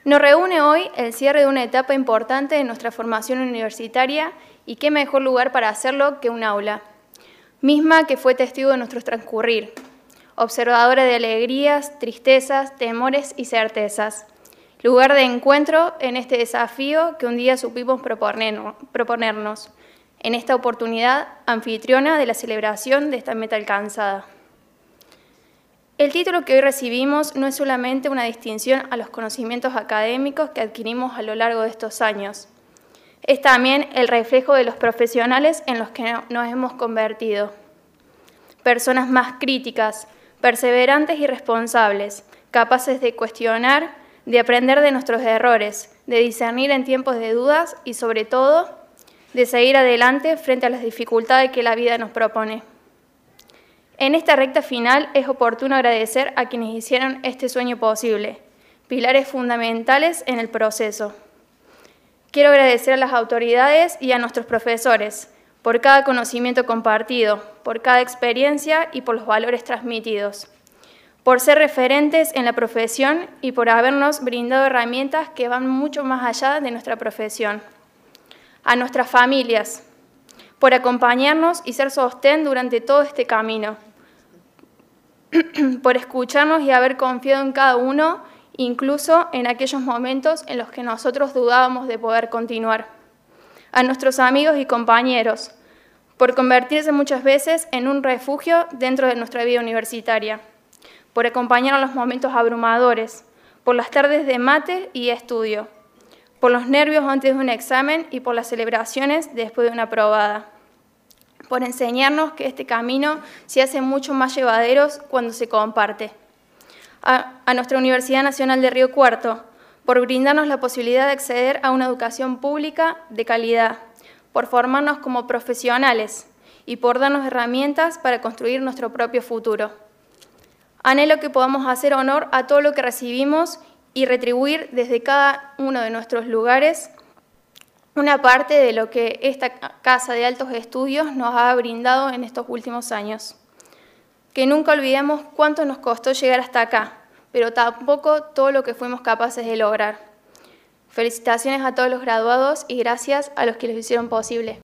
Nos reúne hoy el cierre de una etapa importante de nuestra formación universitaria y qué mejor lugar para hacerlo que un aula, misma que fue testigo de nuestro transcurrir, observadora de alegrías, tristezas, temores y certezas, lugar de encuentro en este desafío que un día supimos proponernos, en esta oportunidad anfitriona de la celebración de esta meta alcanzada. El título que hoy recibimos no es solamente una distinción a los conocimientos académicos que adquirimos a lo largo de estos años. Es también el reflejo de los profesionales en los que nos hemos convertido. Personas más críticas, perseverantes y responsables, capaces de cuestionar, de aprender de nuestros errores, de discernir en tiempos de dudas y, sobre todo, de seguir adelante frente a las dificultades que la vida nos propone. En esta recta final es oportuno agradecer a quienes hicieron este sueño posible, pilares fundamentales en el proceso. Quiero agradecer a las autoridades y a nuestros profesores por cada conocimiento compartido, por cada experiencia y por los valores transmitidos, por ser referentes en la profesión y por habernos brindado herramientas que van mucho más allá de nuestra profesión. A nuestras familias, por acompañarnos y ser sostén durante todo este camino, por escucharnos y haber confiado en cada uno, incluso en aquellos momentos en los que nosotros dudábamos de poder continuar. A nuestros amigos y compañeros, por convertirse muchas veces en un refugio dentro de nuestra vida universitaria, por acompañar a los momentos abrumadores, por las tardes de mate y estudio, por los nervios antes de un examen y por las celebraciones después de una aprobada, por enseñarnos que este camino se hace mucho más llevadero cuando se comparte. A nuestra Universidad Nacional de Río Cuarto, por brindarnos la posibilidad de acceder a una educación pública de calidad, por formarnos como profesionales y por darnos herramientas para construir nuestro propio futuro. Anhelo que podamos hacer honor a todo lo que recibimos y retribuir desde cada uno de nuestros lugares una parte de lo que esta Casa de Altos Estudios nos ha brindado en estos últimos años. Que nunca olvidemos cuánto nos costó llegar hasta acá, pero tampoco todo lo que fuimos capaces de lograr. Felicitaciones a todos los graduados y gracias a los que lo hicieron posible.